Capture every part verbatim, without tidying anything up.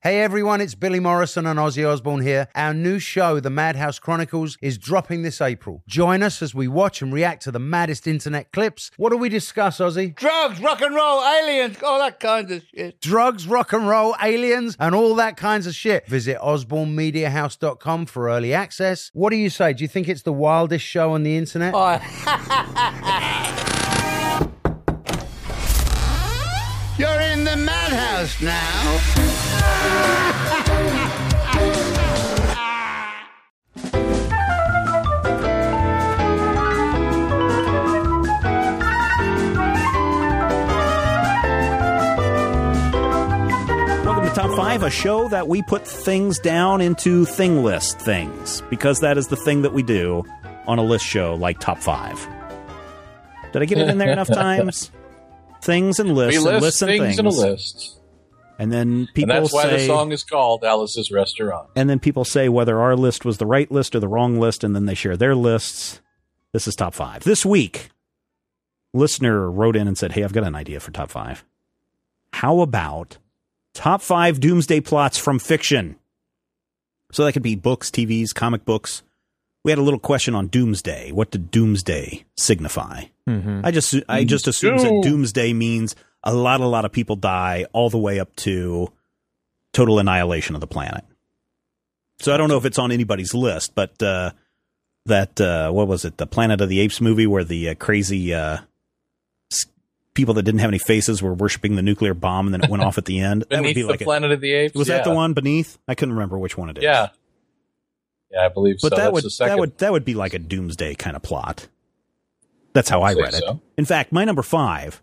Hey everyone, it's Billy Morrison and Ozzy Osbourne here. Our new show, The Madhouse Chronicles, is dropping this April. Join us as we watch and react to the maddest internet clips. What do we discuss, Ozzy? Drugs, rock and roll, aliens, all that kind of shit. Drugs, rock and roll, aliens, and all that kinds of shit. Visit osborne media house dot com for early access. What do you say? Do you think it's the wildest show on the internet? Oh. You're in the madhouse now. Welcome to Top five, a show that we put things down into thing list things, because that is the thing that we do on a list show like Top five. Did I get it in there enough times? Things and lists, we and list lists and things, things. in a list. And then people and that's why say, the song is called Alice's Restaurant. And then people say whether our list was the right list or the wrong list, and then they share their lists. This is Top five. This week, listener wrote in and said, hey, I've got an idea for Top five. How about Top five doomsday plots from fiction? So that could be books, T Vs, comic books. We had a little question on doomsday. What did doomsday signify? Mm-hmm. I just I just assume that doomsday means a lot, a lot of people die all the way up to total annihilation of the planet. So I don't know if it's on anybody's list, but uh, that, uh, what was it, the Planet of the Apes movie where the uh, crazy uh, people that didn't have any faces were worshiping the nuclear bomb and then it went off at the end. That would be the like Planet a, of the Apes? Was yeah. that the one beneath? I couldn't remember which one it is. Yeah. Yeah, I believe but so. That That's would, the second. that would that would be like a doomsday kind of plot. That's how I read it. So. In fact, my number five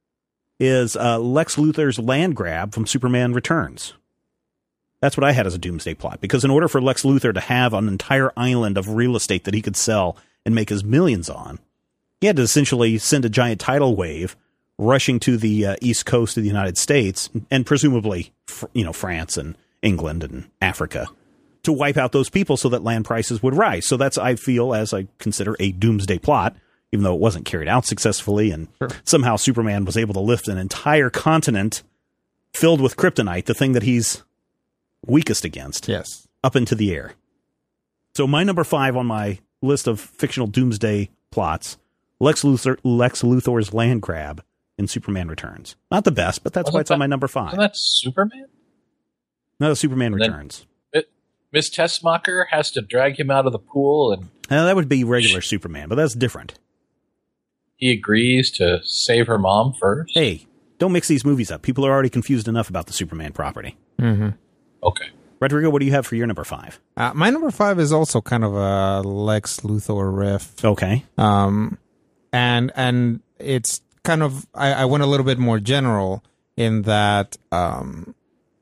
is uh, Lex Luthor's land grab from Superman Returns. That's what I had as a doomsday plot, because in order for Lex Luthor to have an entire island of real estate that he could sell and make his millions on, he had to essentially send a giant tidal wave rushing to the uh, east coast of the United States and presumably, fr- you know, France and England and Africa to wipe out those people so that land prices would rise. So that's, I feel, as I consider, a doomsday plot, even though it wasn't carried out successfully, and sure. somehow Superman was able to lift an entire continent filled with kryptonite, the thing that he's weakest against, yes, up into the air. So my number five on my list of fictional doomsday plots, Lex Luthor, Lex Luthor's land grab in Superman Returns. Not the best, but that's Wasn't why it's that, on my number five. Isn't that Superman? No, Superman and Returns. Miss Tessmacher has to drag him out of the pool, and now, that would be regular sh- Superman, but that's different. He agrees to save her mom first. Hey, don't mix these movies up. People are already confused enough about the Superman property. Mm-hmm. Okay. Rodrigo, what do you have for your number five? Uh, my number five is also kind of a Lex Luthor riff. Okay. Um, and and it's kind of, I, I went a little bit more general in that um,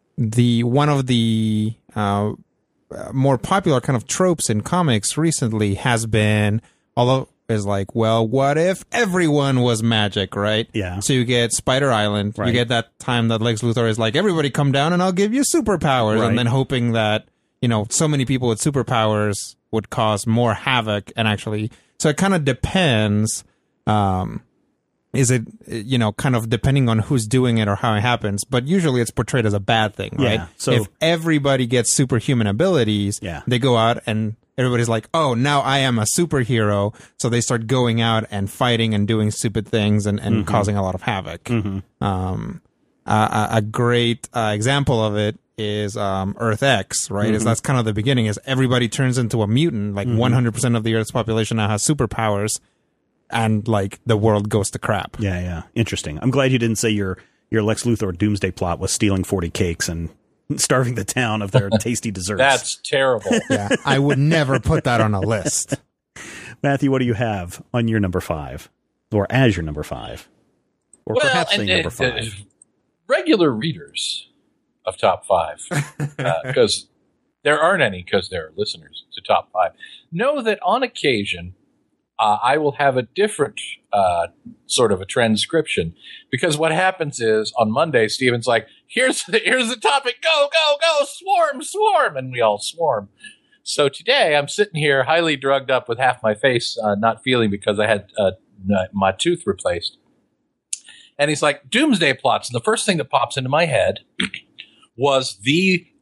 the one of the uh, more popular kind of tropes in comics recently has been, although is like, well, what if everyone was magic, right? Yeah. So you get Spider Island. Right. You get that time that Lex Luthor is like, everybody come down and I'll give you superpowers. Right. And then hoping that, you know, so many people with superpowers would cause more havoc and actually, so it kind of depends. Um, is it, you know, kind of depending on who's doing it or how it happens, but usually it's portrayed as a bad thing, right? Yeah, so if everybody gets superhuman abilities, yeah. they go out and everybody's like, oh, now I am a superhero. So they start going out and fighting and doing stupid things and, and mm-hmm. causing a lot of havoc. Mm-hmm. Um, uh, a great uh, example of it is um, Earth X, right? Mm-hmm. Is that's kind of the beginning, is everybody turns into a mutant. Like mm-hmm. one hundred percent of the Earth's population now has superpowers. And, like, the world goes to crap. Yeah, yeah. Interesting. I'm glad you didn't say your, your Lex Luthor doomsday plot was stealing forty cakes and starving the town of their tasty desserts. That's terrible. Yeah, I would never put that on a list. Matthew, what do you have on your number five? Or as your number five? Or well, perhaps and, the number uh, five. Regular readers of Top five, because uh, there aren't any because they're listeners to Top five, know that on occasion, Uh, I will have a different uh, sort of a transcription, because what happens is on Monday, Steven's like, here's the, here's the topic. Go, go, go. Swarm, swarm. And we all swarm. So today I'm sitting here highly drugged up with half my face uh, not feeling because I had uh, my tooth replaced. And he's like, doomsday plots. And the first thing that pops into my head was the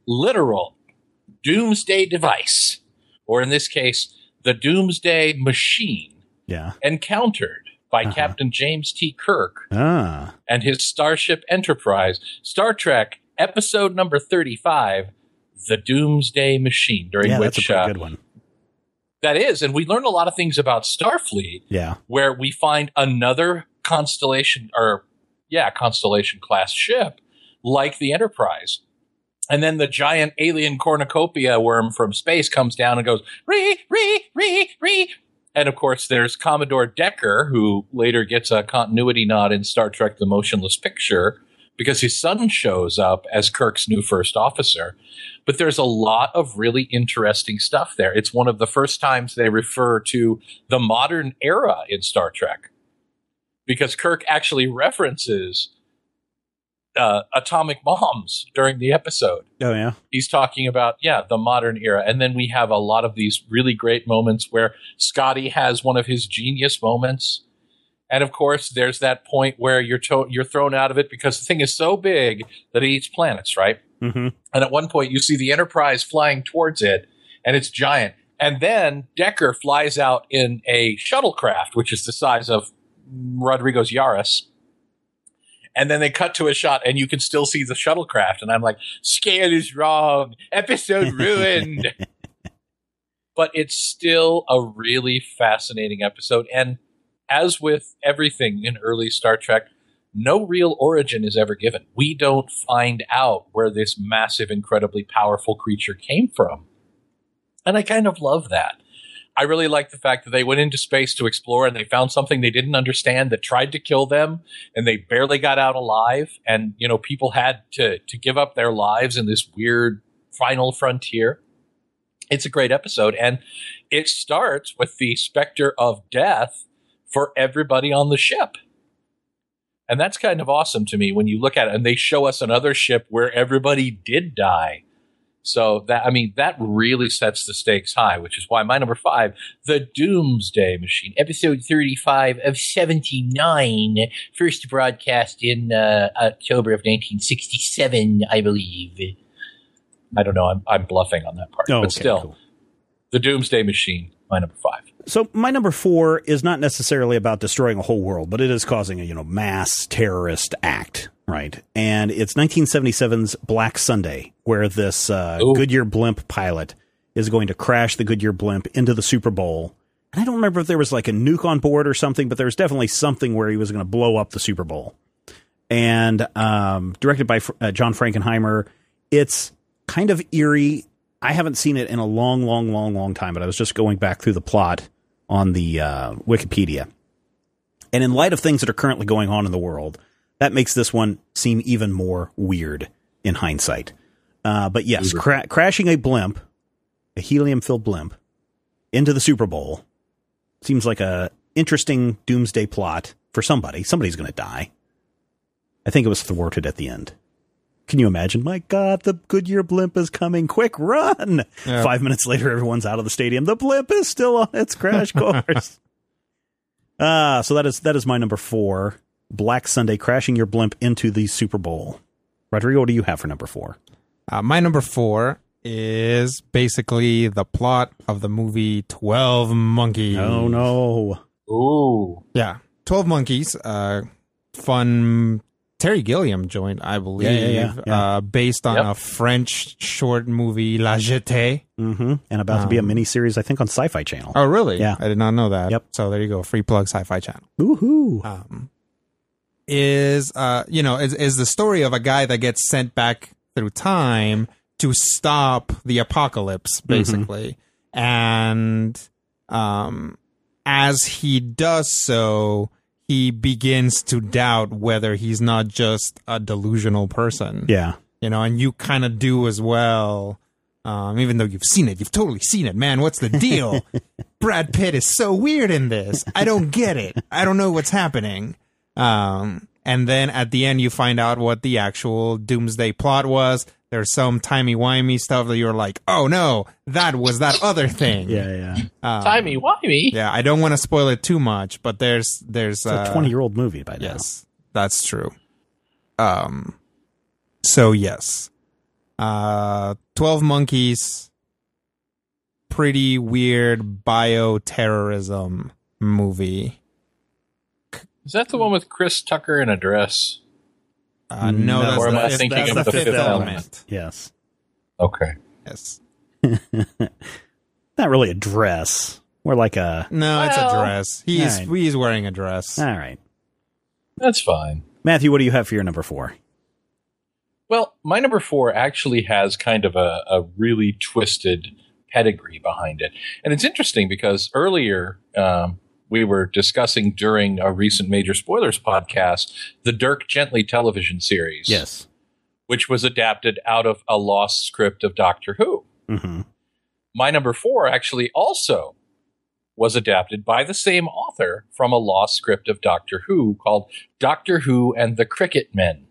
literal doomsday device, or in this case, the doomsday machine, Yeah. encountered by Uh-huh. Captain James T. Kirk Ah. and his Starship Enterprise, Star Trek episode number thirty-five, The Doomsday Machine, during Yeah, which that's a pretty uh, good one. that is, and we learn a lot of things about Starfleet, Yeah. where we find another Constellation, or yeah, Constellation class ship like the Enterprise. And then the giant alien cornucopia worm from space comes down and goes, ree, ree, ree, ree. And of course, there's Commodore Decker, who later gets a continuity nod in Star Trek The Motionless Picture, because his son shows up as Kirk's new first officer. But there's a lot of really interesting stuff there. It's one of the first times they refer to the modern era in Star Trek, because Kirk actually references uh, atomic bombs during the episode. Oh, yeah. He's talking about, yeah, the modern era. And then we have a lot of these really great moments where Scotty has one of his genius moments. And of course, there's that point where you're to- you're thrown out of it because the thing is so big that it eats planets, right? Mm-hmm. And at one point, you see the Enterprise flying towards it, and it's giant. And then Decker flies out in a shuttlecraft, which is the size of Rodrigo's Yaris. And then they cut to a shot, and you can still see the shuttlecraft. And I'm like, scale is wrong. Episode ruined. But it's still a really fascinating episode. And as with everything in early Star Trek, no real origin is ever given. We don't find out where this massive, incredibly powerful creature came from. And I kind of love that. I really like the fact that they went into space to explore and they found something they didn't understand that tried to kill them, and they barely got out alive. And, you know, people had to, to give up their lives in this weird final frontier. It's a great episode. And it starts with the specter of death for everybody on the ship. And that's kind of awesome to me when you look at it. And they show us another ship where everybody did die. So that, I mean, that really sets the stakes high, which is why my number five, The Doomsday Machine, episode thirty-five of seventy-nine, first broadcast in uh, October of nineteen sixty-seven, I believe. I don't know. I'm, I'm bluffing on that part. Oh, but okay, still, cool. The Doomsday Machine, my number five. So my number four is not necessarily about destroying a whole world, but it is causing a, you know, mass terrorist act, right? And it's nineteen seventy-seven's Black Sunday, where this uh, Goodyear blimp pilot is going to crash the Goodyear blimp into the Super Bowl. And I don't remember if there was like a nuke on board or something, but there was definitely something where he was going to blow up the Super Bowl. And um, directed by uh, John Frankenheimer. It's kind of eerie. I haven't seen it in a long, long, long, long time, but I was just going back through the plot on the uh, Wikipedia. And in light of things that are currently going on in the world, that makes this one seem even more weird in hindsight. Uh, but yes, cra- crashing a blimp, a helium-filled blimp, into the Super Bowl seems like a interesting doomsday plot for somebody. Somebody's going to die. I think it was thwarted at the end. Can you imagine? My God, the Goodyear blimp is coming. Quick, run! Yeah. Five minutes later, everyone's out of the stadium. The blimp is still on its crash course. Ah, uh, so that is that is my number four. Black Sunday, crashing your blimp into the Super Bowl. Rodrigo, what do you have for number four? Uh, my number four is basically the plot of the movie twelve Monkeys. Oh, no. Ooh. Yeah. twelve Monkeys. Uh, fun... Terry Gilliam joined, I believe, yeah, yeah, yeah, yeah. Uh, based on yep. a French short movie, La Jetée. Mm-hmm. And about um, to be a miniseries, I think, on Sci-Fi Channel. Oh, really? Yeah. I did not know that. Yep. So there you go. Free plug, Sci-Fi Channel. Woohoo. Um, is, uh, you know, is, is the story of a guy that gets sent back through time to stop the apocalypse, basically. Mm-hmm. And um, as he does so, he begins to doubt whether he's not just a delusional person. Yeah. You know, and you kind of do as well. Um, even though you've seen it, you've totally seen it, man. What's the deal? Brad Pitt is so weird in this. I don't get it. I don't know what's happening. Um, and then at the end, you find out what the actual doomsday plot was. There's some timey-wimey stuff that you're like, oh no, that was that other thing. Yeah, yeah. Um, timey-wimey? Yeah, I don't want to spoil it too much, but there's... there's it's a twenty-year-old movie by now. Yes, that's true. Um, so yes. uh, twelve Monkeys, pretty weird bioterrorism movie. Is that the one with Chris Tucker in a dress? Uh, no, No, that's, or am the, I fifth, thinking that's of the the fifth, Fifth element. Element? Yes. Okay. Yes. Not really a dress. More like a... No, it's a Well, dress. He's right. he's wearing a dress. All right. That's fine. Matthew, what do you have for your number four? Well, my number four actually has kind of a, a really twisted pedigree behind it. And it's interesting because earlier um, we were discussing during a recent Major Spoilers podcast the Dirk Gently television series. Yes. Which was adapted out of a lost script of Doctor Who. Mm-hmm. My number four actually also was adapted by the same author from a lost script of Doctor Who called Doctor Who and the Cricket Men.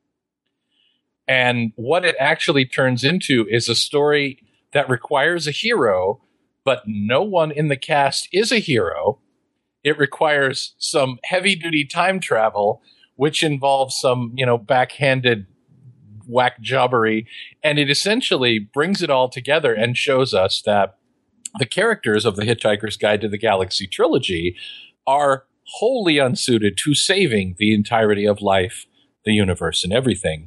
And what it actually turns into is a story that requires a hero, but no one in the cast is a hero. It requires some heavy-duty time travel, which involves some, you know, backhanded whack jobbery, and it essentially brings it all together and shows us that the characters of the Hitchhiker's Guide to the Galaxy trilogy are wholly unsuited to saving the entirety of life, the universe, and everything.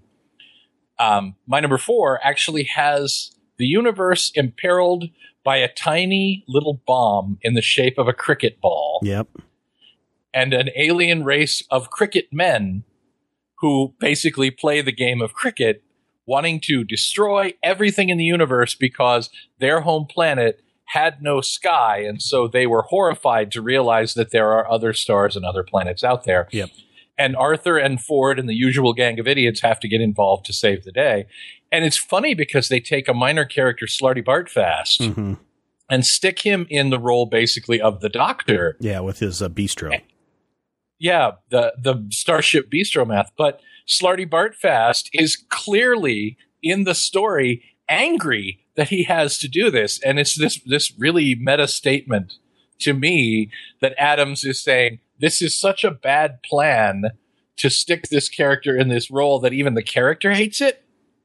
Um, my number four actually has the universe imperiled by a tiny little bomb in the shape of a cricket ball. Yep. And an alien race of cricket men who basically play the game of cricket, wanting to destroy everything in the universe because their home planet had no sky, and so they were horrified to realize that there are other stars and other planets out there. Yep. And Arthur and Ford and the usual gang of idiots have to get involved to save the day. And it's funny because they take a minor character, Slarty Bartfast, Mm-hmm. and stick him in the role basically of the Doctor. Yeah, with his uh, bistro. Yeah, the, the Starship Bistro math. But Slarty Bartfast is clearly in the story angry that he has to do this. And it's this, this really meta statement to me that Adams is saying, this is such a bad plan to stick this character in this role that even the character hates it.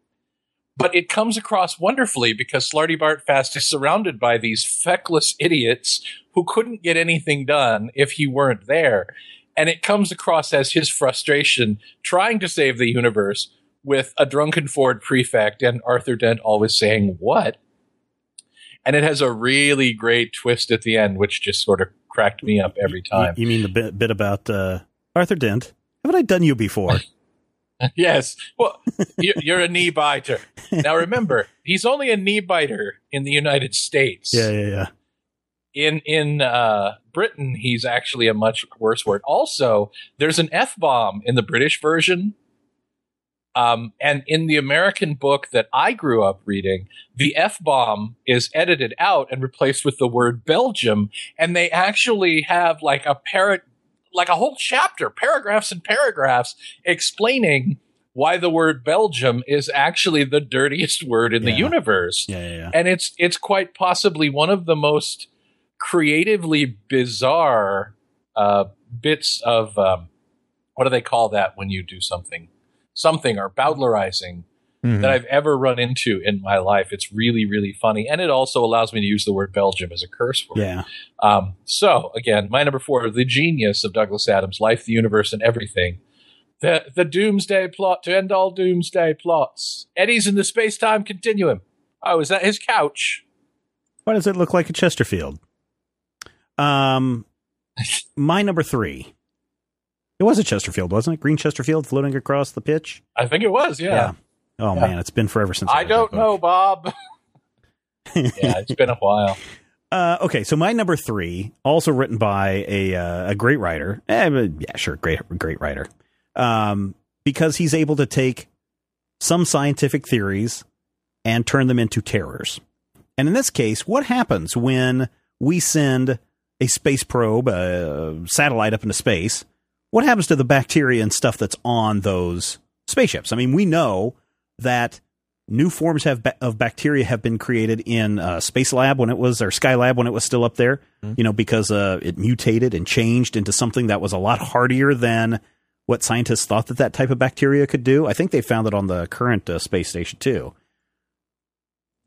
But it comes across wonderfully because Slarty Bartfast is surrounded by these feckless idiots who couldn't get anything done if he weren't there. And it comes across as his frustration trying to save the universe with a drunken Ford prefect and Arthur Dent always saying, what? And it has a really great twist at the end, which just sort of cracked me up every time. You, you mean the bit, bit about uh, Arthur Dent? Haven't I done you before? Yes. Well, you- you're a knee biter. Now remember, he's only a knee biter in the United States. Yeah, yeah, yeah. In in uh, Britain, he's actually a much worse word. Also, there's an F-bomb in the British version. Um, and in the American book that I grew up reading, the F-bomb is edited out and replaced with the word Belgium. And they actually have like a parrot, like a whole chapter, paragraphs and paragraphs explaining why the word Belgium is actually the dirtiest word in Yeah. the universe. Yeah, yeah, yeah. And it's it's quite possibly one of the most creatively bizarre uh, bits of um, what do they call that when you do something, something or bowdlerizing Mhm. that I've ever run into in my life. It's really, really funny, and it also allows me to use the word Belgium as a curse word. Yeah. Um, so again, my number four, the genius of Douglas Adams, life, the universe, and everything. The the doomsday plot to end all doomsday plots. Eddie's in the space-time continuum. Oh, is that his couch? Why does it look like a Chesterfield? Um, my number three. It was a Chesterfield, wasn't it? Green Chesterfield floating across the pitch. I think it was, yeah. Oh Yeah. man, it's been forever since I read don't that know, book. Bob. Yeah, it's been a while. Uh, okay, so my number three, also written by a uh, a great writer. Eh, but yeah, sure, great great writer. Um, because he's able to take some scientific theories and turn them into terrors. And in this case, what happens when we send a space probe, a satellite up into space? What happens to the bacteria and stuff that's on those spaceships? I mean, we know that new forms have ba- of bacteria have been created in uh, Space Lab when it was, or Skylab when it was still up there, mm-hmm. you know, because uh, it mutated and changed into something that was a lot hardier than what scientists thought that that type of bacteria could do. I think they found it on the current uh, space station too.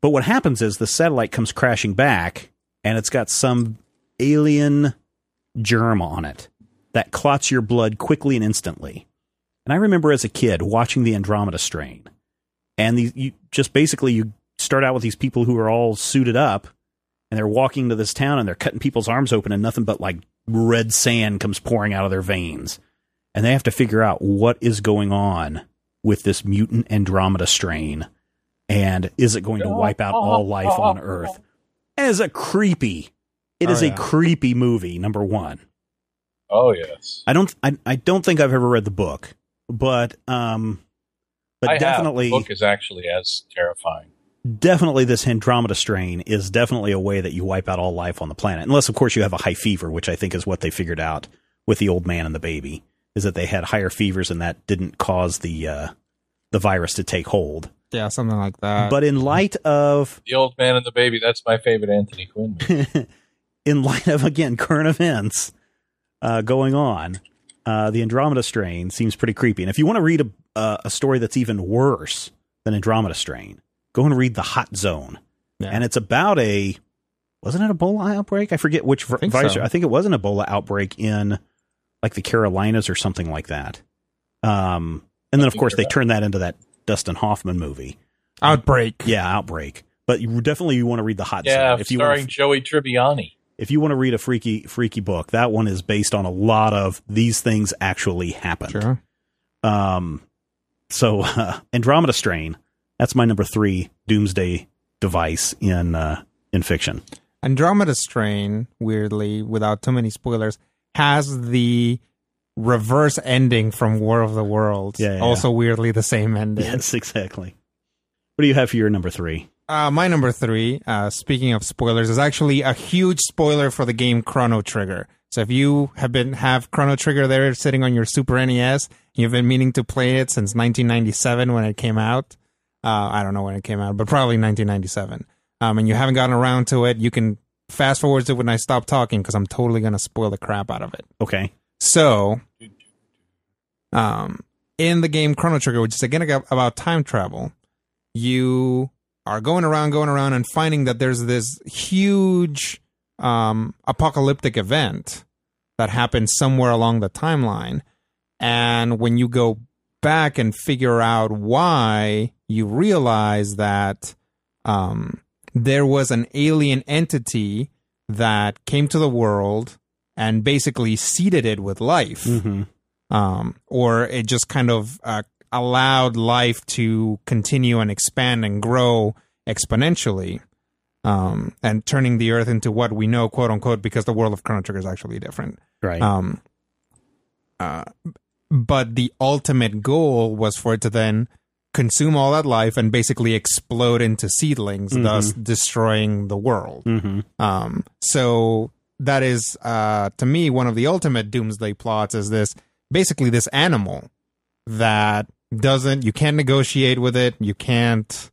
But what happens is the satellite comes crashing back, and it's got some alien germ on it that clots your blood quickly and instantly. And I remember as a kid watching the Andromeda Strain, and the, you just basically you start out with these people who are all suited up, and they're walking to this town, and they're cutting people's arms open, and nothing but like red sand comes pouring out of their veins. And they have to figure out what is going on with this mutant Andromeda strain, and is it going to wipe out all life on Earth? As a creepy, it oh, is yeah. a creepy movie. Number one. Oh yes. I don't. I, I don't think I've ever read the book, but um, but I definitely have. The book is actually as terrifying. Definitely, this Andromeda strain is definitely a way that you wipe out all life on the planet, unless of course you have a high fever, which I think is what they figured out with the old man and the baby, is that they had higher fevers and that didn't cause the uh, the virus to take hold. Yeah, something like that. But in light of The Old Man and the Baby, that's my favorite Anthony Quinn movie. in light of, again, current events uh, going on, uh, the Andromeda strain seems pretty creepy. And if you want to read a, uh, a story that's even worse than Andromeda strain, go and read The Hot Zone. Yeah. And it's about a, wasn't it Ebola outbreak? I forget which I think virus. so. I think it was an Ebola outbreak in like the Carolinas or something like that. Um, and then, of course, they turned that into that Dustin Hoffman movie. Outbreak. Yeah, Outbreak. But you definitely you want to read The Hot Yeah, Zone. If you starring want to, Joey Tribbiani. if you want to read a freaky, freaky book, that one is based on a lot of these things actually happened. Sure. Um, so uh, Andromeda Strain, that's my number three doomsday device in uh, in fiction. Andromeda Strain, weirdly, without too many spoilers, has the reverse ending from War of the Worlds. Yeah, yeah, also weirdly the same ending. Yes, exactly. What do you have for your number three? Uh, my number three, uh, speaking of spoilers, is actually a huge spoiler for the game Chrono Trigger. So if you have been have Chrono Trigger there sitting on your Super N E S, you've been meaning to play it since nineteen ninety-seven when it came out. Uh, I don't know when it came out, but probably nineteen ninety-seven. Um, and you haven't gotten around to it, you can fast forward to when I stop talking because I'm totally going to spoil the crap out of it. Okay. So, um, in the game Chrono Trigger, which is again about time travel, you are going around, going around, and finding that there's this huge um, apocalyptic event that happened somewhere along the timeline. And when you go back and figure out why, you realize that um, there was an alien entity that came to the world and basically seeded it with life. Mm-hmm. Um, or it just kind of uh, allowed life to continue and expand and grow exponentially, um, and turning the Earth into what we know, quote unquote, because the world of Chrono Trigger is actually different. Right. Um, uh, but the ultimate goal was for it to then consume all that life and basically explode into seedlings, Mm-hmm. thus destroying the world. Mm-hmm. Um, so that is, uh, to me, one of the ultimate doomsday plots is this, basically this animal that doesn't, you can't negotiate with it. You can't,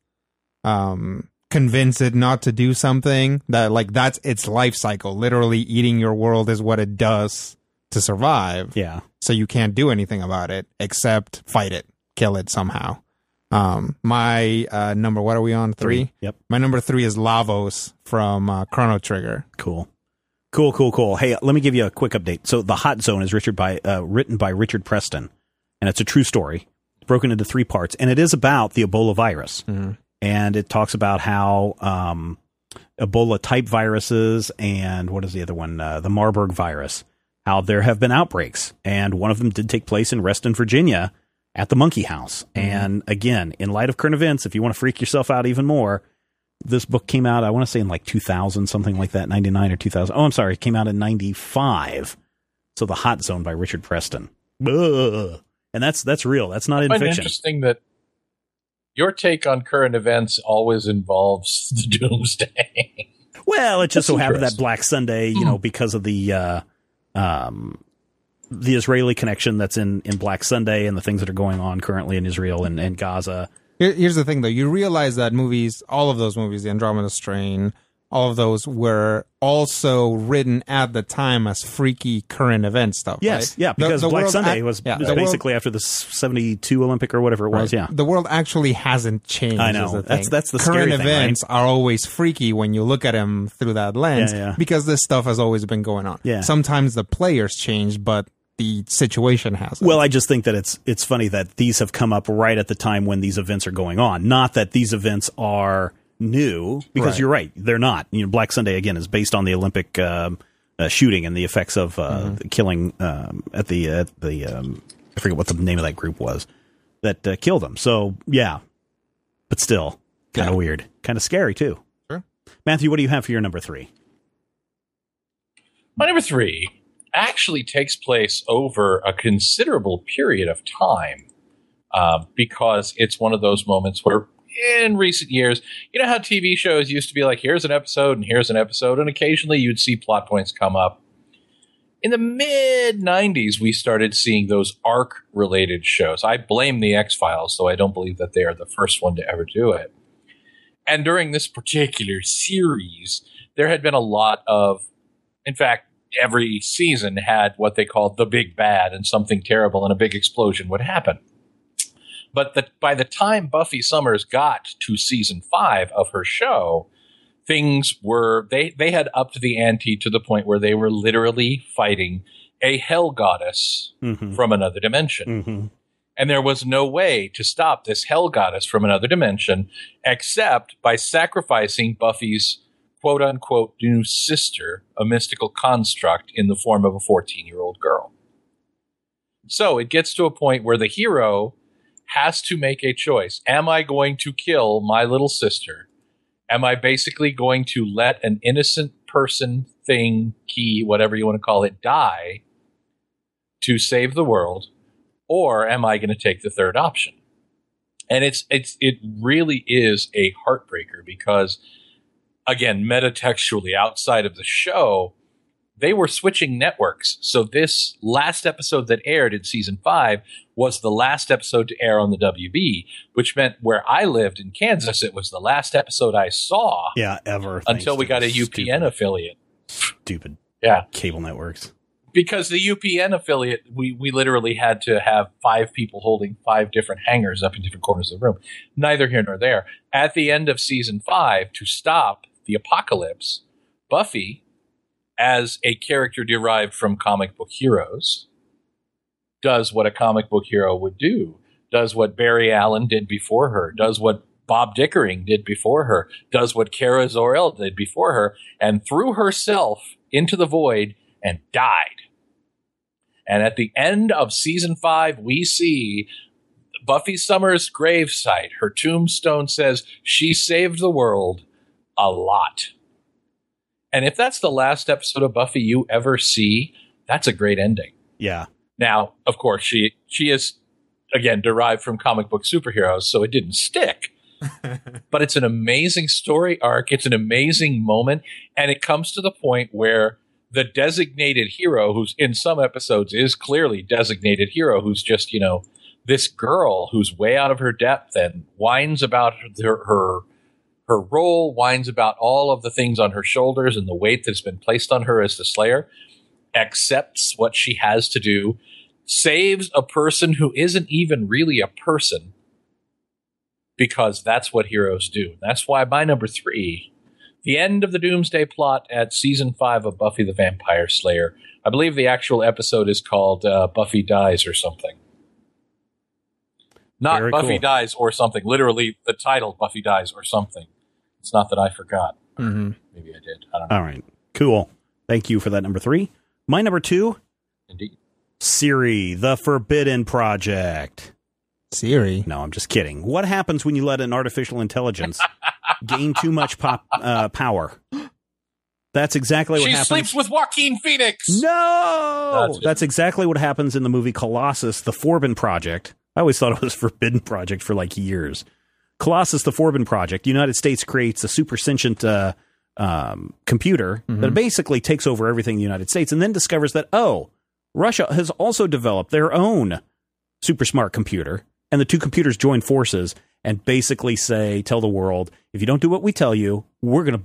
um, convince it not to do something that like, that's its life cycle. Literally eating your world is what it does to survive. Yeah. So you can't do anything about it except fight it, kill it somehow. Um, my, uh, number, what are we on? Three? Three. Yep. My number three is Lavos from, uh, Chrono Trigger. Cool. Cool, cool, cool. Hey, let me give you a quick update. So The Hot Zone is Richard by, uh, written by Richard Preston, and it's a true story. It's broken into three parts, and it is about the Ebola virus. Mm-hmm. And it talks about how um, Ebola-type viruses and what is the other one? Uh, the Marburg virus, how there have been outbreaks. And one of them did take place in Reston, Virginia at the Monkey House. Mm-hmm. And again, in light of current events, if you want to freak yourself out even more, this book came out, I want to say in like two thousand, something like that, ninety-nine or two thousand. Oh, I'm sorry. It came out in ninety-five. So The Hot Zone by Richard Preston. Ugh. And that's that's real. That's not I in find it fiction. interesting that your take on current events always involves the doomsday. Well, it just That's so happened that interesting. Black Sunday, you Mm. know, because of the uh, um, the Israeli connection that's in, in Black Sunday and the things that are going on currently in Israel and, and Gaza. Here, here's the thing, though. You realize that movies, all of those movies, The Andromeda Strain, all of those were also written at the time as freaky current event stuff. Yes, right? yeah, because the, the Black world Sunday ac- was, yeah, was the basically world, after the seventy-two Olympic or whatever it was. right. Yeah, The world actually hasn't changed. I know. Is the That's thing. that's the current scary thing, events right? are always freaky when you look at them through that lens, Yeah, yeah. because this stuff has always been going on. Yeah. Sometimes the players change, but the situation hasn't. Well, I just think that it's it's funny that these have come up right at the time when these events are going on. Not that these events are new, because Right. you're right, they're not. You know, Black Sunday again is based on the Olympic um, uh, shooting and the effects of uh, Mm-hmm. the killing um, at the at the um, I forget what the name of that group was that uh, killed them. So yeah, but still kind of Yeah. weird, kind of scary too. Sure. Matthew, what do you have for your number three? My number three actually takes place over a considerable period of time, uh, because it's one of those moments where in recent years, you know how T V shows used to be like, here's an episode and here's an episode, and occasionally you'd see plot points come up. In the mid nineties, we started seeing those arc-related shows. I blame the X-Files, though I don't believe that they are the first one to ever do it. And during this particular series, there had been a lot of, in fact, every season had what they called the big bad, and something terrible and a big explosion would happen. But the, by the time Buffy Summers got to season five of her show, things were, they, they had upped the ante to the point where they were literally fighting a hell goddess Mm-hmm. from another dimension. Mm-hmm. And there was no way to stop this hell goddess from another dimension except by sacrificing Buffy's quote-unquote new sister, a mystical construct in the form of a fourteen-year-old girl. So it gets to a point where the hero has to make a choice. Am I going to kill my little sister? Am I basically going to let an innocent person, thing, key, whatever you want to call it, die to save the world? Or am I going to take the third option? And it's it's it really is a heartbreaker because, again, metatextually outside of the show, they were switching networks. So this last episode that aired in season five was the last episode to air on the W B, which meant where I lived in Kansas, it was the last episode I saw Yeah, ever until thanks we to got a the U P N stupid, affiliate. stupid Yeah. cable networks. Because the U P N affiliate, we, we literally had to have five people holding five different hangars up in different corners of the room. Neither here nor there. At the end of season five, to stop the apocalypse, Buffy, as a character derived from comic book heroes, does what a comic book hero would do, does what Barry Allen did before her, does what Bob Dickering did before her, does what Kara Zor-El did before her, and threw herself into the void and died. And at the end of season five, we see Buffy Summers' gravesite. Her tombstone says she saved the world a lot. And if that's the last episode of Buffy you ever see, that's a great ending. Yeah. Now, of course, she she is, again, derived from comic book superheroes, so it didn't stick. But it's an amazing story arc. It's an amazing moment. And it comes to the point where the designated hero, who's in some episodes is clearly designated hero, who's just, you know, this girl who's way out of her depth and whines about her, her, her role, whines about all of the things on her shoulders and the weight that's been placed on her as the Slayer, accepts what she has to do, saves a person who isn't even really a person, because that's what heroes do. That's why my number three, the end of the Doomsday Plot at season five of Buffy the Vampire Slayer. I believe the actual episode is called uh, Buffy Dies or something. Not Very Buffy cool. Dies or something. Literally the title, Buffy Dies or something. It's not that I forgot. Mm-hmm. Maybe I did. I don't know. All right. Cool. Thank you for that number three. My number two, Indeed. Siri, the Forbidden Project. Siri. No, I'm just kidding. What happens when you let an artificial intelligence gain too much pop, uh, power? That's exactly what She happens. sleeps with Joaquin Phoenix. No! That's That's, it. exactly what happens in the movie Colossus, the Forbidden Project. I always thought it was Forbidden Project for like years. Colossus, the Forbidden Project. United States creates a super sentient uh, um, computer Mm-hmm. that basically takes over everything in the United States and then discovers that, oh, Russia has also developed their own super smart computer. And the two computers join forces and basically say, tell the world, if you don't do what we tell you, we're going to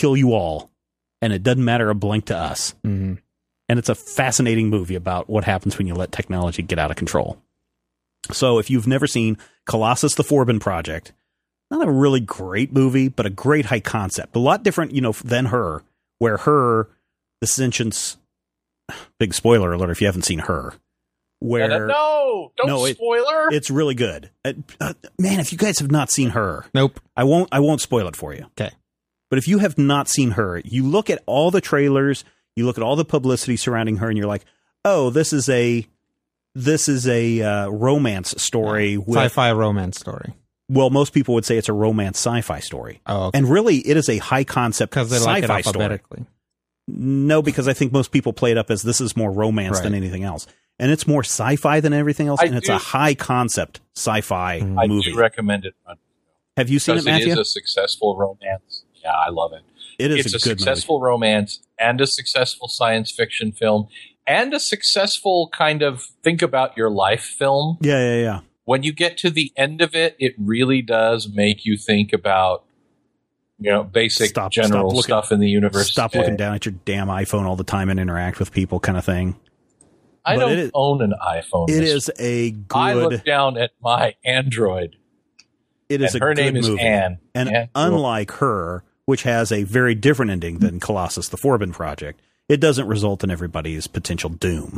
kill you all, and it doesn't matter a blink to us. Mm-hmm. And it's a fascinating movie about what happens when you let technology get out of control. So if you've never seen Colossus the Forbin Project, not a really great movie, but a great high concept. A lot different, you know, than Her, where Her, the sentience, big spoiler alert if you haven't seen Her, where... No, no don't no, it, spoiler. It's really good. Uh, uh, man, if you guys have not seen Her... Nope. I won't, I won't spoil it for you. Okay. But if you have not seen Her, you look at all the trailers, you look at all the publicity surrounding Her, and you're like, oh, this is a... This is a uh, romance story. With, Sci-fi romance story. Well, most people would say it's a romance sci-fi story. Oh, okay. And really, it is a high concept Because they sci-fi like it story. alphabetically. No, because I think most people play it up as this is more romance Right. than anything else. And it's more sci-fi than everything else, I and it's do- a high concept sci-fi Mm. I movie. do recommend it. Have you seen it, Because it Matthew? is a successful romance. Yeah, I love it. it is It's a, a, good successful romance and a successful science fiction film and a successful kind of think about your life film. movie. Yeah, yeah, yeah. When you get to the end of it, it really does make you think about, you know, basic Stop- general stop looking- stuff in the universe. Stop today. looking down at your damn iPhone all the time and interact with people, kind of thing. I but don't it is- own an iPhone. It Mister is a good. I look down at my Android. it is and a her good name is movie. Anne. And Yeah, cool. unlike Her, which has a very different ending than Colossus the Forbin Project, it doesn't result in everybody's potential doom.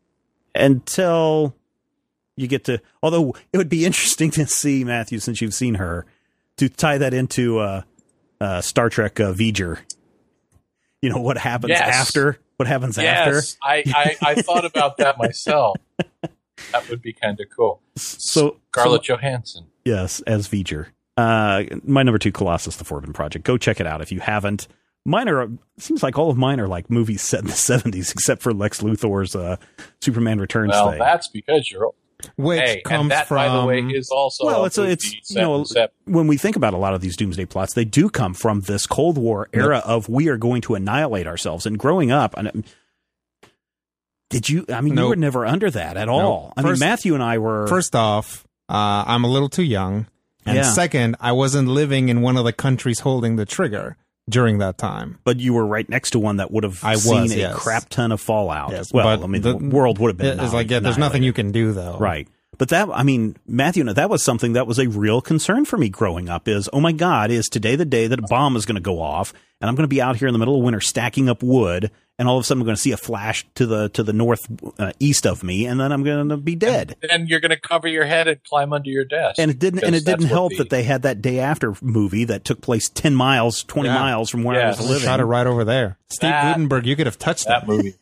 Until you get to... Although it would be interesting to see, Matthew, since you've seen Her, to tie that into uh, uh, Star Trek uh, V'ger. You know, what happens Yes. after? What happens after? Yes, I, I, I thought about that myself. That would be kind of cool. So Scarlett so- Johansson. Yes, as V'ger. Uh, my number two, Colossus the Forbin Project. Go check it out if you haven't. Mine are, seems like all of mine are like movies set in the seventies, except for Lex Luthor's uh, Superman Returns Well, thing. that's because you're old. Which Hey, comes and that, from... by the way, is also Well, a it's a, movie it's set you know in the seventies. when we think about a lot of these doomsday plots, they do come from this Cold War era of we are going to annihilate ourselves. And growing up, and did you? I mean, you Nope. were never under that at all. I First- mean, Matthew and I were First off, uh, I'm a little too young. And Yeah. second, I wasn't living in one of the countries holding the trigger during that time. but you were right next to one that would have I seen was, a yes. crap ton of fallout. Yes, well, but I mean, the- the world would have been. It's like, yeah, there's nothing you can do, though. Right. But that, I mean, Matthew, that was something that was a real concern for me growing up is, oh my God, is today the day that a bomb is going to go off and I'm going to be out here in the middle of winter stacking up wood and all of a sudden I'm going to see a flash to the, to the north uh, east of me and then I'm going to be dead. Then you're going to cover your head and climb under your desk. And it didn't, and it Because didn't that's what help the- that they had that Day After movie that took place ten miles, twenty Yeah. miles from where I Yes. was I living. shot it right over there. Steve That- Gutenberg, you could have touched that that. movie.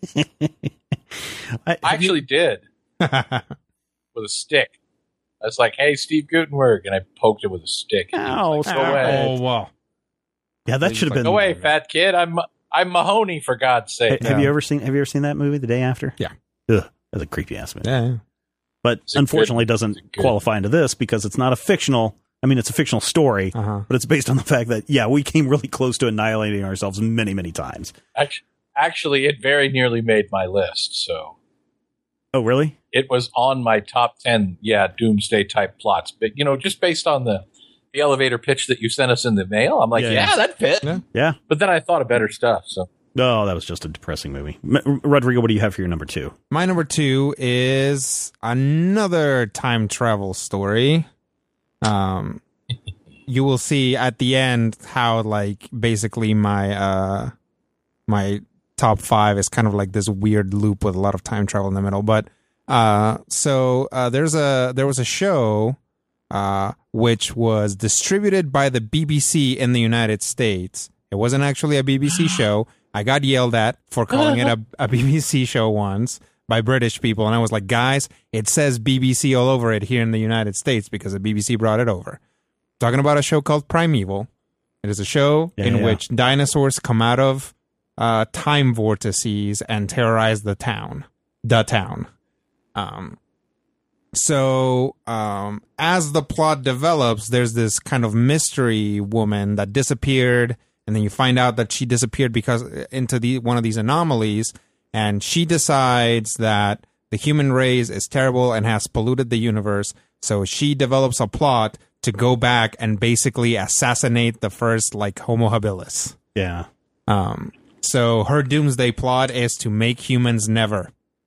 I, I actually did with a stick. I was like, "Hey, Steve Gutenberg," and I poked it with a stick. And he Ow, was like, stop "Go away, Oh, wow. yeah, that He's should have like, been. go away, fat kid! I'm I'm Mahoney, for God's Ha- sake." Have Yeah. you ever seen, have you ever seen that movie, The Day After? Yeah. Ugh, that's a creepy ass movie. Yeah. But It's a unfortunately good- doesn't it's a good- qualify into this because it's not a fictional. I mean, it's a fictional story, Uh-huh. but it's based on the fact that, yeah, we came really close to annihilating ourselves many, many times. Act- Actually, it very nearly made my list. So Oh, really? it was on my top ten, yeah, doomsday type plots. But you know, just based on the the elevator pitch that you sent us in the mail, I'm like, Yeah, yeah, yeah. that fit. Yeah. Yeah. But then I thought of better stuff. So Oh, that was just a depressing movie. M- Rodrigo, what do you have for your number two? My number two is another time travel story. Um, you will see at the end how, like, basically my uh my top five is kind of like this weird loop with a lot of time travel in the middle. But uh, so uh, there's a there was a show uh which was distributed by the B B C in the United States. It wasn't actually a B B C show. I got yelled at for calling it a, a B B C show once by British people. And I was like, guys, it says B B C all over it here in the United States because the B B C brought it over. Talking about a show called Primeval. It is a show Yeah, in yeah. which dinosaurs come out of uh, time vortices and terrorize the town. The town. Um, so um, as the plot develops, there's this kind of mystery woman that disappeared. And then you find out that she disappeared because into the one of these anomalies, and she decides that the human race is terrible and has polluted the universe. So she develops a plot to go back and basically assassinate the first like Homo habilis. Yeah. Um, so her doomsday plot is to make humans never.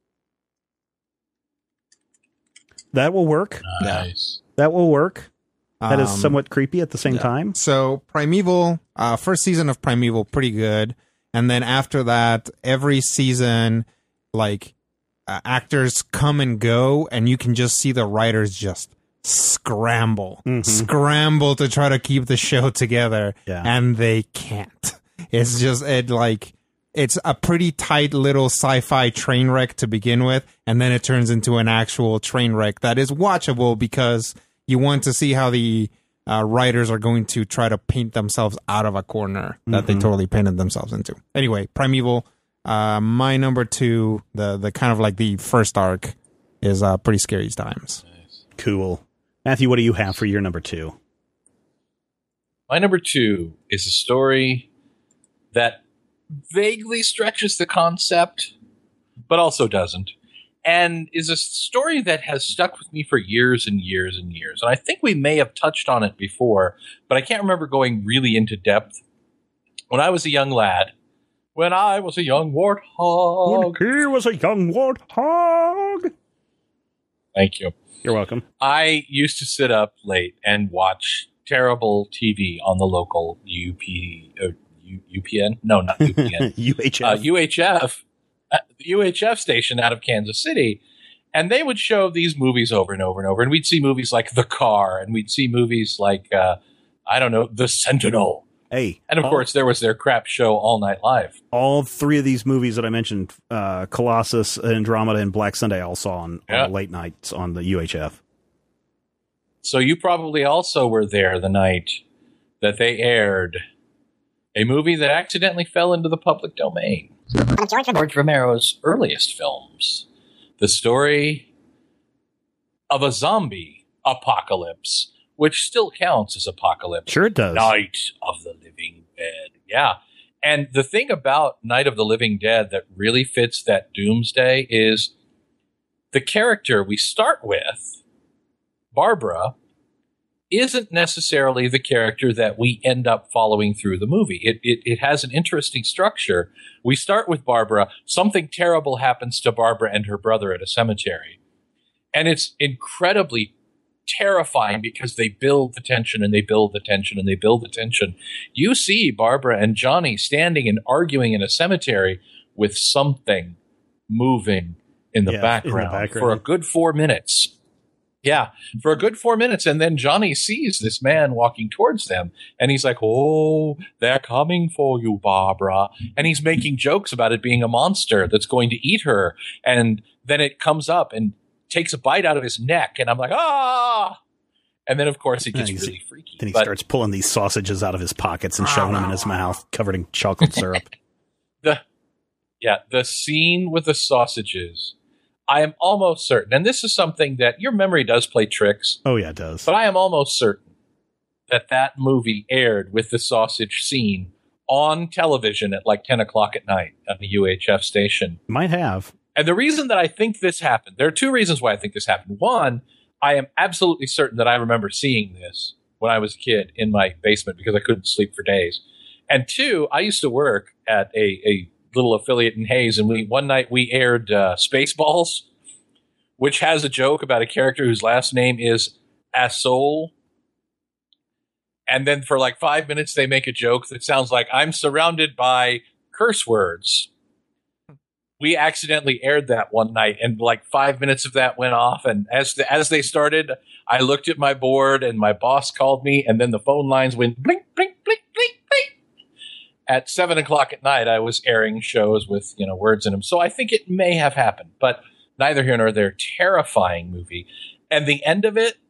That will work. Nice. That will work. That is Um, somewhat creepy at the same yeah. time. So Primeval, uh, first season of Primeval, pretty good. And then after that, every season, like, uh, actors come and go, and you can just see the writers just scramble, Mhm. scramble to try to keep the show together. Yeah. And they can't. It's just, it like, it's a pretty tight little sci-fi train wreck to begin with, and then it turns into an actual train wreck that is watchable because you want to see how the uh, writers are going to try to paint themselves out of a corner that they totally painted themselves into. Anyway, Primeval, uh, my number two, the the kind of like the first arc, is uh, Pretty Scary Times. Cool. Matthew, what do you have for your number two? My number two is a story that vaguely stretches the concept, but also doesn't, and is a story that has stuck with me for years and years and years. And I think we may have touched on it before, but I can't remember going really into depth. When I was a young lad, when I was a young warthog. He was a young warthog. Thank you. You're welcome. I used to sit up late and watch terrible T V on the local U P, uh, U, UPN? No, not U P N. U H F. Uh, U H F. Uh, the U H F station out of Kansas City. And they would show these movies over and over and over. And we'd see movies like The Car. And we'd see movies like, uh, I don't know, The Sentinel. Hey. And of all, course, there was their crap show All Night Live. all three of these movies that I mentioned, uh, Colossus, Andromeda, and Black Sunday, I all saw on, Yeah. on late nights on the U H F. So you probably also were there the night that they aired a movie that accidentally fell into the public domain. George Romero's earliest films. The story of a zombie apocalypse, which still counts as apocalypse. Sure it does. Night of the Living Dead. Yeah. And the thing about Night of the Living Dead that really fits that doomsday is the character we start with, Barbara, isn't necessarily the character that we end up following through the movie. It, it it has an interesting structure. We start with Barbara. Something terrible happens to Barbara and her brother at a cemetery. And it's incredibly terrifying because they build the tension and they build the tension and they build the tension. You see Barbara and Johnny standing and arguing in a cemetery with something moving in the, Yeah, in the background, background. for a good four minutes. Yeah, for a good four minutes. And then Johnny sees this man walking towards them. And he's like, oh, they're coming for you, Barbara. And he's making jokes about it being a monster that's going to eat her. And then it comes up and takes a bite out of his neck. And I'm like, ah! And then, of course, it gets Yeah, he's- really freaky. Then he But starts pulling these sausages out of his pockets and shoving them in his mouth, covered in chocolate syrup. the, yeah, the scene with the sausages, I am almost certain, and this is something that your memory does play tricks, Oh, yeah, it does. but I am almost certain that that movie aired with the sausage scene on television at like ten o'clock at night on the U H F station. Might have. And the reason that I think this happened, there are two reasons why I think this happened. One, I am absolutely certain that I remember seeing this when I was a kid in my basement because I couldn't sleep for days. And two, I used to work at a, a little affiliate in Hayes, and we one night we aired uh, Spaceballs, which has a joke about a character whose last name is Asol. And then for like five minutes, they make a joke that sounds like, I'm surrounded by curse words. We accidentally aired that one night, and like five minutes of that went off. And as the, as they started, I looked at my board, and my boss called me, and then the phone lines went blink, blink, blink, blink, blink. At seven o'clock at night, I was airing shows with, you know, words in them. So I think it may have happened, but neither here nor there. Terrifying movie, and the end of it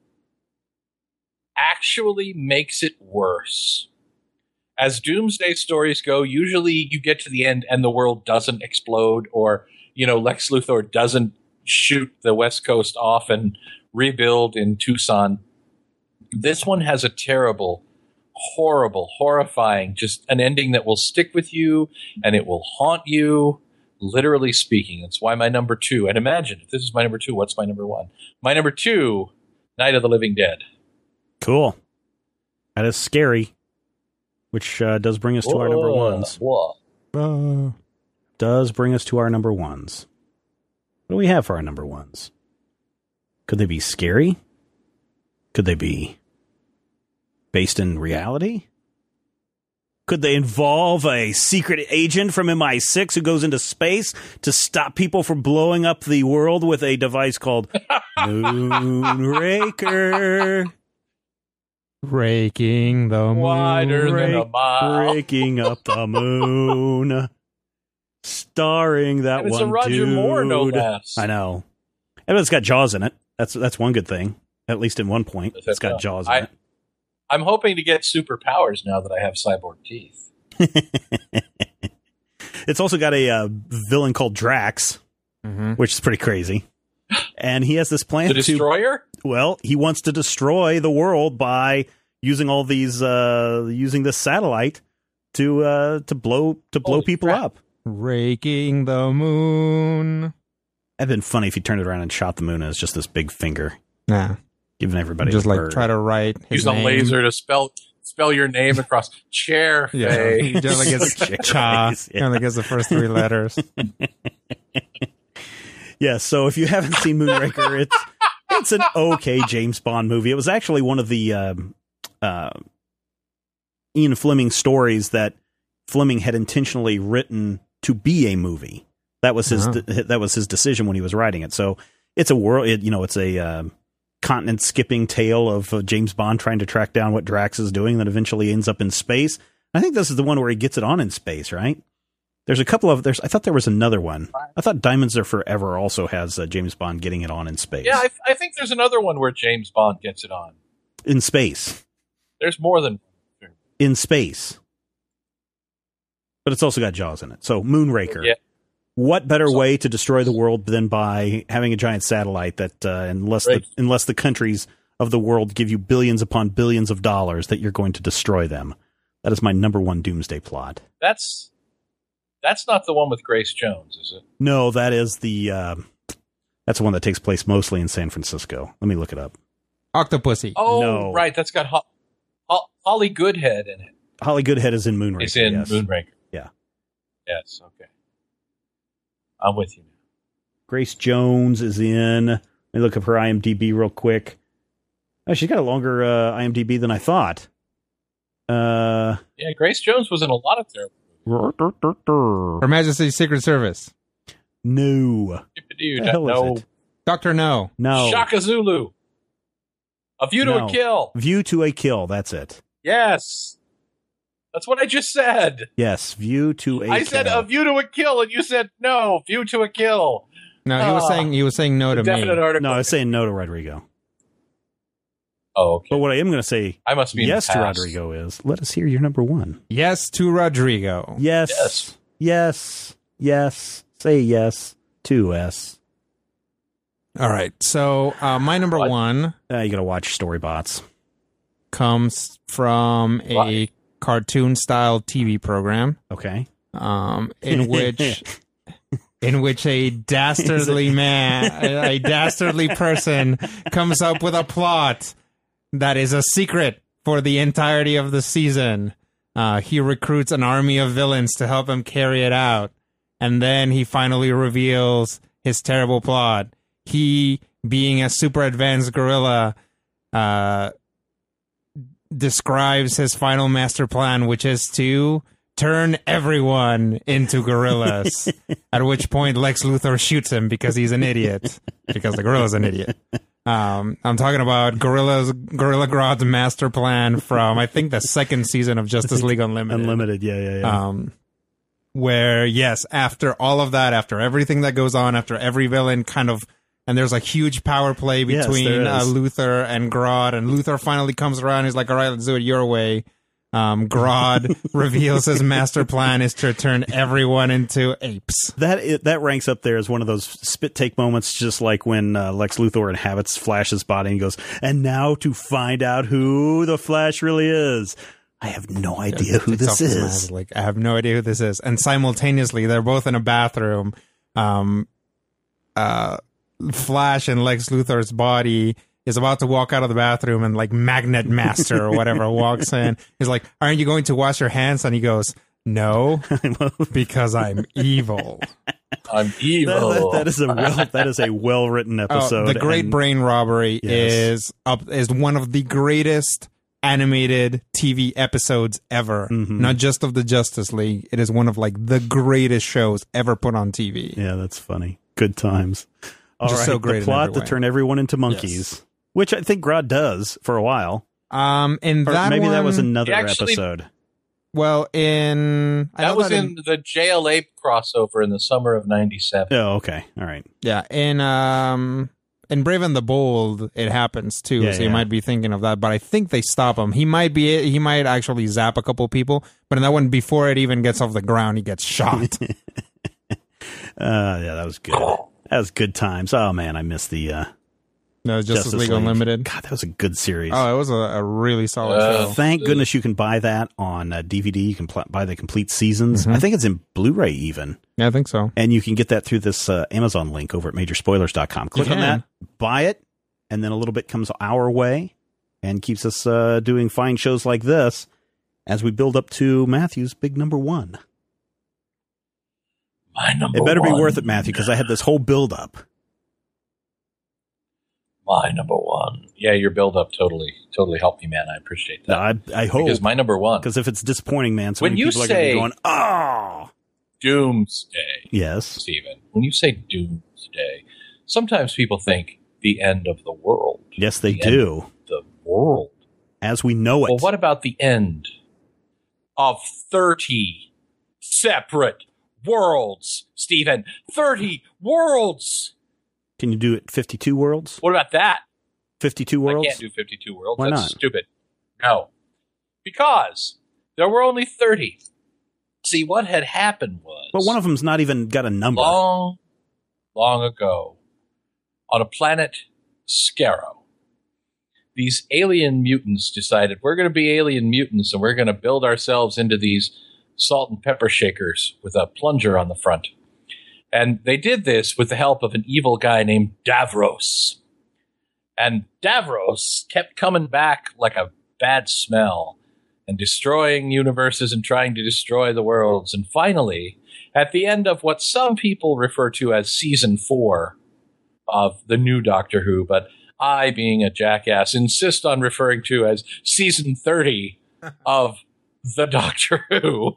actually makes it worse. As doomsday stories go, usually you get to the end and the world doesn't explode, or, you know, Lex Luthor doesn't shoot the West Coast off and rebuild in Tucson. This one has a terrible, horrible, horrifying, just an ending that will stick with you and it will haunt you, literally speaking. That's why my number two, and imagine if this is my number two, what's my number one? My number two, Night of the Living Dead. Cool. That is scary. which uh, does bring us to our number ones. Whoa. Uh, does bring us to our number ones. What do we have for our number ones? Could they be scary? Could they be based in reality? Could they involve a secret agent from M I six who goes into space to stop people from blowing up the world with a device called Moonraker? Raking the moon. Wider than a mile. Raking up the moon. Starring that And it's one a Roger dude. Moore, no less. I know. And it's got Jaws in it. That's that's one good thing. At least in one point, That's it's got it. Jaws in I- it. I'm hoping to get superpowers now that I have cyborg teeth. It's also got a uh, villain called Drax, Mm-hmm. which is pretty crazy. And he has this plan The to Destroyer? well, he wants to destroy the world by using all these uh, using this satellite to uh, to blow to blow Holy people crap. up. Raking the moon. It'd been funny if he turned it around and shot the moon as just this big finger, Nah. giving everybody Just a like bird. try to write his Use a name. laser to spell spell your name across chair Yeah. face. He just like gets cha. Face, yeah. He only gets the first three letters. Yeah, so if you haven't seen Moonraker, it's it's an okay James Bond movie. It was actually one of the um, uh, Ian Fleming stories that Fleming had intentionally written to be a movie. That was his Uh-huh. de- that was his decision when he was writing it. So it's a world, it, you know, it's a uh, continent skipping tale of uh, James Bond trying to track down what Drax is doing, that eventually ends up in space. I think this is the one where he gets it on in space, right? There's a couple of there's. I thought there was another one. I thought Diamonds Are Forever also has uh, James Bond getting it on in space. Yeah, I, I think there's another one where James Bond gets it on. In space, There's more than in space, but it's also got Jaws in it. So Moonraker. Yeah. What better So- way to destroy the world than by having a giant satellite that, uh, unless Right. the unless the countries of the world give you billions upon billions of dollars, that you're going to destroy them? That is my number one doomsday plot. That's that's not the one with Grace Jones, is it? No, that is the uh, that's the one that takes place mostly in San Francisco. Let me look it up. Octopussy. Oh, No. right. That's got Ho- Ho- Holly Goodhead in it. Holly Goodhead is in Moonraker. It's in yes. Moonraker. Yeah. Yes. Okay. I'm with you now. Grace Jones is in. Let me look up her I M D B real quick. Oh, she's got a longer uh, I M D B than I thought. Uh, Yeah, Grace Jones was in a lot of terrible Her Majesty's Secret Service. no. movies. The hell is No. it? Doctor No. No. Shaka Zulu. A View to No. a Kill. View to a Kill. That's it. Yes. That's what I just said. Yes, View to a I Kill. said a View to a Kill, and you said no. View to a Kill. No, he was Ah. saying he was saying no to Definite me. article. No, I was saying no to Rodrigo. Oh, okay. But what I am going to say I must be in yes the to past. Rodrigo is, let us hear your number one. Yes to Rodrigo. Yes. Yes. Yes. Yes. Say yes to S. All right. So uh, my number What? one Uh, you got to watch Storybots. comes from a Why? cartoon style T V program Okay. um, in which in which a dastardly man, a, a dastardly person comes up with a plot that is a secret for the entirety of the season. Uh, he recruits an army of villains to help him carry it out. And then he finally reveals his terrible plot. He, being a super advanced gorilla, uh, describes his final master plan, which is to turn everyone into gorillas. At which point Lex Luthor shoots him because he's an idiot. Because the gorilla's an idiot. Um, I'm talking about Gorilla's Gorilla Grodd's master plan from, I think, the second season of Justice League Unlimited. Unlimited. Yeah, yeah, yeah. Um, where, yes, after all of that, after everything that goes on, after every villain kind of, and there's a huge power play Yes, between there uh, is. Luthor and Grodd, and Luthor finally comes around. He's like, all right, let's do it your way. Um, Grodd reveals his master plan is to turn everyone into apes. That i- that ranks up there as one of those spit take moments, just like when uh, Lex Luthor inhabits Flash's body and he goes, and now to find out who the Flash really is. I have no idea who It's this off his is. mask, Like, I have no idea who this is. And simultaneously, they're both in a bathroom. Um, uh, Flash and Lex Luthor's body is about to walk out of the bathroom, and like Magnet Master or whatever walks in. He's like, "Aren't you going to wash your hands?" And he goes, "No, because I'm evil." I'm evil. That, that, that is a well that is a well written episode. Oh, the Great and, Brain Robbery Yes. is up is one of the greatest animated T V episodes ever. Mhm. Not just of the Justice League. It is one of like the greatest shows ever put on T V. Yeah, that's funny. Good times. All Just right, so great the in plot every to way. turn everyone into monkeys, which I think Grodd does for a while. Um, in Or that maybe that one- was another It actually- episode. Well, in I That know was that in the J L A crossover in the summer of ninety-seven. Oh, okay. All right. yeah in um in Brave and the Bold it happens too. Yeah, so you yeah. might be thinking of that, but I think they stop him. He might be he might actually zap a couple people, but in that one, before it even gets off the ground, he gets shot. Uh, yeah, that was good. That was good times. Oh man, I missed the uh, No, Justice, Justice League League. Unlimited. God, that was a good series. Oh, it was a, a really solid Uh, show. Thank goodness you can buy that on uh, D V D. You can pl- buy the complete seasons. Mhm. I think it's in Blu-ray even. Yeah, I think so. And you can get that through this uh, Amazon link over at major spoilers dot com. Click on can. that, buy it, and then a little bit comes our way and keeps us uh, doing fine shows like this as we build up to Matthew's big number one. My number It better one. be worth it, Matthew, because I had this whole build-up. My number one. Yeah, your build up totally, totally helped me, man. I appreciate No, that. I, I hope, Because my number one, because if it's disappointing, man, so When many you people are going to say- be going, oh! Doomsday, Yes. Stephen. When you say Doomsday, sometimes people think the end of the world. Yes, they The end do. of the world. As we know it. Well, what about the end of thirty separate worlds, Stephen? thirty worlds. Can you do it fifty-two worlds? What about that? fifty-two worlds? I can't do fifty-two worlds. Why That's not? stupid. No. Because there were only thirty. See, what had happened was... But one of them's not even got a number. long, long ago, on a planet Scarrow, these alien mutants decided we're going to be alien mutants and we're going to build ourselves into these salt and pepper shakers with a plunger on the front. And they did this with the help of an evil guy named Davros. And Davros kept coming back like a bad smell and destroying universes and trying to destroy the worlds. And finally, at the end of what some people refer to as season four of the new Doctor Who, but I, being a jackass, insist on referring to as season thirty of the Doctor Who.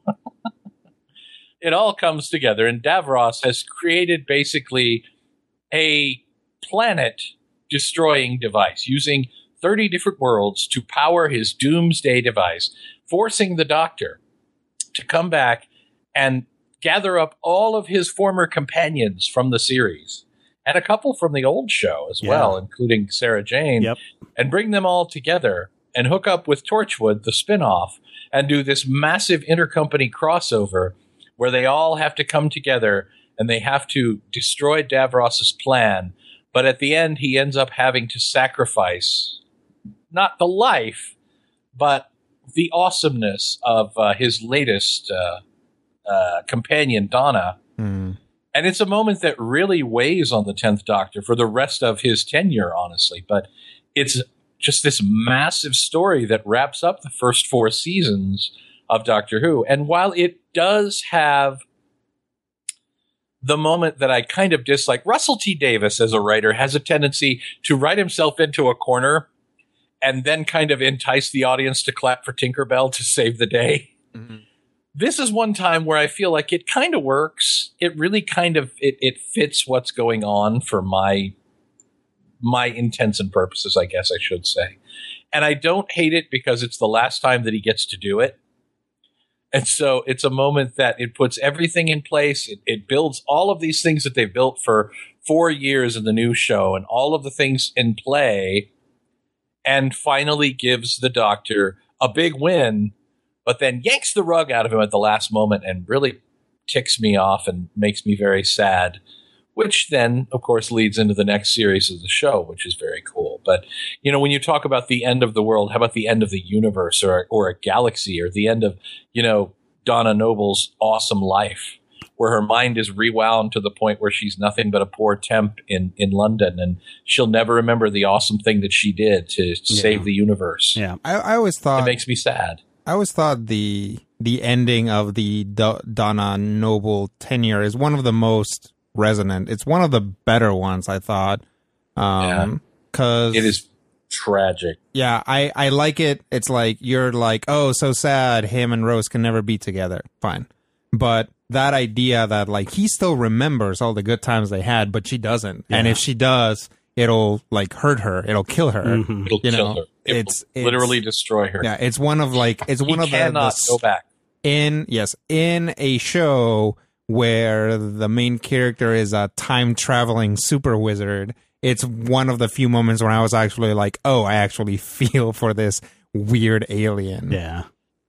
It all comes together, and Davros has created basically a planet-destroying device using thirty different worlds to power his doomsday device, forcing the Doctor to come back and gather up all of his former companions from the series and a couple from the old show as Yeah. well, including Sarah Jane, Yep. and bring them all together and hook up with Torchwood, the spinoff, and do this massive intercompany crossover where they all have to come together and they have to destroy Davros's plan. But at the end, he ends up having to sacrifice not the life, but the awesomeness of uh, his latest uh, uh, companion, Donna. Hmm. And it's a moment that really weighs on the tenth Doctor for the rest of his tenure, honestly. But it's just this massive story that wraps up the first four seasons of Doctor Who. And while it does have the moment that I kind of dislike, Russell T. Davies as a writer has a tendency to write himself into a corner and then kind of entice the audience to clap for Tinkerbell to save the day. Mm-hmm. This is one time where I feel like it kind of works. It really kind of it, it fits what's going on for my my intents and purposes, I guess I should say. And I don't hate it because it's the last time that he gets to do it. And so it's a moment that it puts everything in place. It, it builds all of these things that they've built for four years in the new show and all of the things in play, and finally gives the Doctor a big win, but then yanks the rug out of him at the last moment and really ticks me off and makes me very sad, which then, of course, leads into the next series of the show, which is very cool. But, you know, when you talk about the end of the world, how about the end of the universe or, or a galaxy or the end of, you know, Donna Noble's awesome life? where her mind is rewound to the point where she's nothing but a poor temp in, in London, and she'll never remember the awesome thing that she did to, to Yeah. save the universe. Yeah. I, I always thought It makes me sad. I always thought the the ending of the Do- Donna Noble tenure is one of the most resonant. It's one of the better ones, I thought. Um, cause It is tragic. yeah, I, I like it. It's like, you're like, oh, so sad. Him and Rose can never be together. Fine. But that idea that like he still remembers all the good times they had, but she doesn't. And Yeah. if she does, it'll like hurt her. It'll kill her. Mhm. It'll You kill know, her. It it's- will it's- literally destroy her. Yeah, it's one of like, it's He one of the, the cannot go back. in yes in a show where the main character is a time traveling super wizard. It's one of the few moments where I was actually like, oh, I actually feel for this weird alien. Yeah.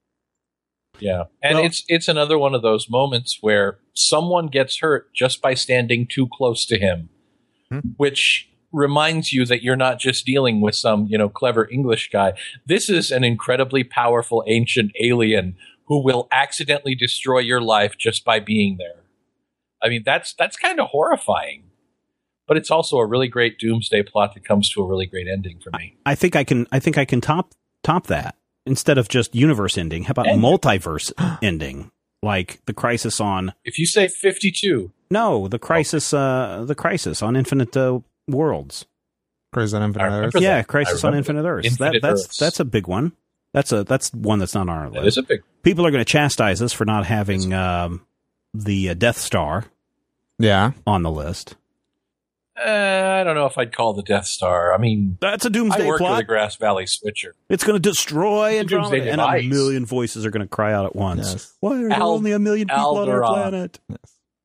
Yeah. And Well- it's it's another one of those moments where someone gets hurt just by standing too close to him, Hmm. which reminds you that you're not just dealing with some, you know, clever English guy. This is an incredibly powerful ancient alien who will accidentally destroy your life just by being there. I mean, that's that's kind of horrifying. But it's also a really great doomsday plot that comes to a really great ending for me. I think I can I think I can top top that. Instead of just universe ending, how about Ending. multiverse ending? Like the Crisis on If you say fifty-two, No, the Crisis uh the Crisis on Infinite uh, Worlds. Crisis on Infinite I Earths. remember Yeah, that. Crisis I on remember Infinite Earths. Infinite that, that's Earths. that's a big one. That's a that's one that's not on our that list. is a big People are going to chastise us for not having um, the uh, Death Star Yeah. on the list. Uh, I don't know if I'd call the Death Star. I mean, That's a I doomsday work plot. with a Grass Valley switcher. It's going to destroy It's a Andromeda, doomsday and a device. million voices are going to cry out at once. Yes. Why are there Al- only a million people on our Alderaan. planet? Yes.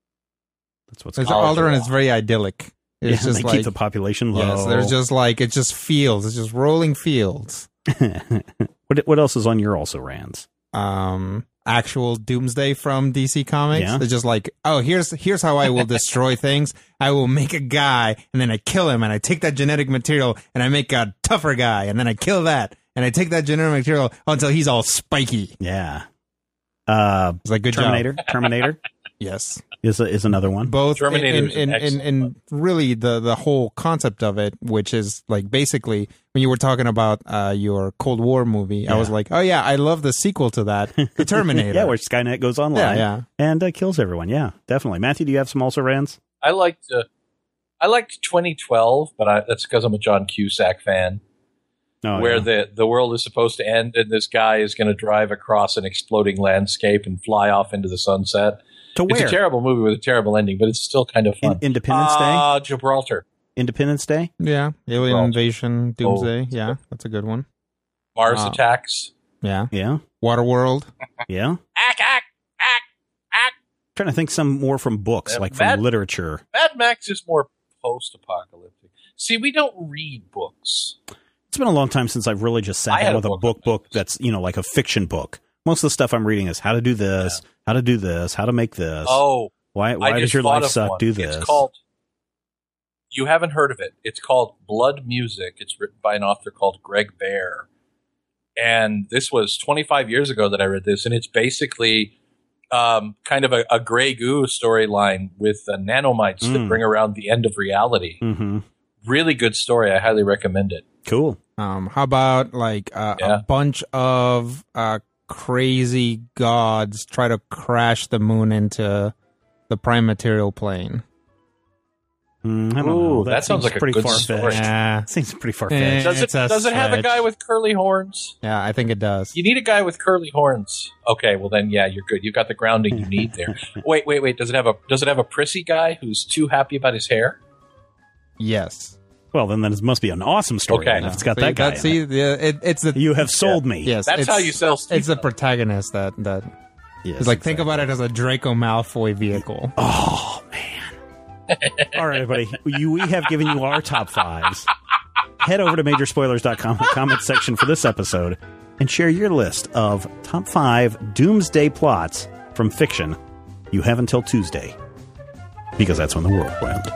That's what's It's called. Alderaan is very idyllic. Yeah, It's just they like keep the population low. yes, there's just like it's just fields. It's just rolling fields. what what else is on your also Rans? Um, actual Doomsday from D C Comics. Yeah. It's just like, oh, here's here's how I will destroy things. I will make a guy, and then I kill him, and I take that genetic material, and I make a tougher guy, and then I kill that, and I take that genetic material until he's all spiky. Yeah. Uh, It's like good Terminator. job. Terminator Yes. is a, is another one. Both in, Terminator in, is in, an in, excellent in one. really the, the whole concept of it, which is like basically when you were talking about uh, your Cold War movie, I was Yeah. like, oh yeah, I love the sequel to that, The Terminator. yeah, where Skynet goes online yeah, yeah. and uh, kills everyone. Yeah, definitely. Matthew, do you have some also Rans? I liked uh, I liked twenty twelve, but I, that's because I'm a John Cusack fan. Oh, where yeah. the, the world is supposed to end, and this guy is going to drive across an exploding landscape and fly off into the sunset. to It's where? a terrible movie with a terrible ending, but it's still kind of fun. In- Independence Day? Uh, Gibraltar. Independence Day? Yeah, Alien Well, Invasion, Doomsday. oh, yeah, that's a good one. Mars Wow. Attacks. Yeah, Yeah. Waterworld. Yeah. Ack, ack, ack, ack. Trying to think some more from books, Uh, like from Mad- literature. Mad Max is more post-apocalyptic. See, we don't read books. It's been a long time since I've really just I sat had down a with a book book on book that. that's, you know, like a fiction book. Most of the stuff I'm reading is how to do this, how to do this, how to make this. Oh, why why I does just your thought life of suck? one. Do this. It's called. You haven't heard of it. It's called Blood Music. It's written by an author called Greg Bear. And this was twenty-five years ago that I read this, and it's basically um, kind of a, a Grey Goo storyline with uh, nanomites that Mm. bring around the end of reality. Mm-hmm. Really good story. I highly recommend it. Cool. Um, how about like uh, Yeah. a bunch of uh, crazy gods try to crash the moon into the prime material plane? Mm, I don't Ooh, know. that sounds seems like a pretty good far story. fetched. Yeah, Seems pretty far Eh. fetched. Does it, It's a does it have a stretch. guy with curly horns? yeah, I think it does. You need a guy with curly horns. Okay, well then, yeah, you're good. You've got the grounding you need there. Wait, wait, wait. Does it have a Does it have a prissy guy who's too happy about his hair? Yes. Well, then that must be an awesome story. Okay. then, if it's got See, that guy. that's- in see, it. the, it, it's the You have sold me. yes. That's it's, how you sell. Steve It's the Jobs. protagonist that that Yes, is like think exactly. about it as a Draco Malfoy vehicle. Oh man! All right, everybody. You, we have given you our top fives. Head over to major spoilers dot com, the comment section for this episode, and share your list of top five doomsday plots from fiction. You have until Tuesday, because that's when the world will end.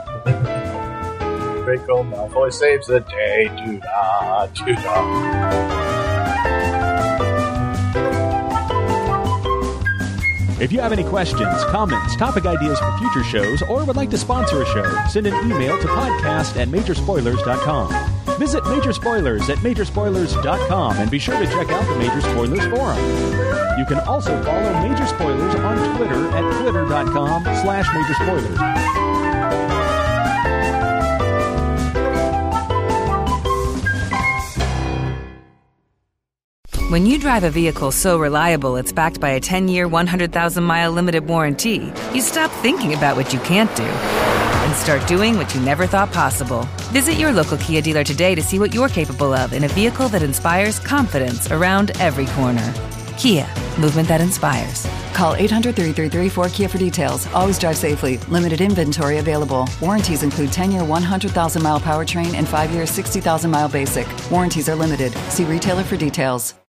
Draco Malfoy saves the day. Do da, do da. If you have any questions, comments, topic ideas for future shows, or would like to sponsor a show, send an email to podcast at major spoilers dot com. Visit Major Spoilers at major spoilers dot com and be sure to check out the Major Spoilers Forum. You can also follow Major Spoilers on Twitter at twitter dot com slash major spoilers. When you drive a vehicle so reliable it's backed by a ten-year, one hundred thousand mile limited warranty, you stop thinking about what you can't do and start doing what you never thought possible. Visit your local Kia dealer today to see what you're capable of in a vehicle that inspires confidence around every corner. Kia, movement that inspires. Call eight hundred, three three three, four K I A for details. Always drive safely. Limited inventory available. Warranties include ten-year, one hundred thousand mile powertrain and five-year, sixty thousand mile basic. Warranties are limited. See retailer for details.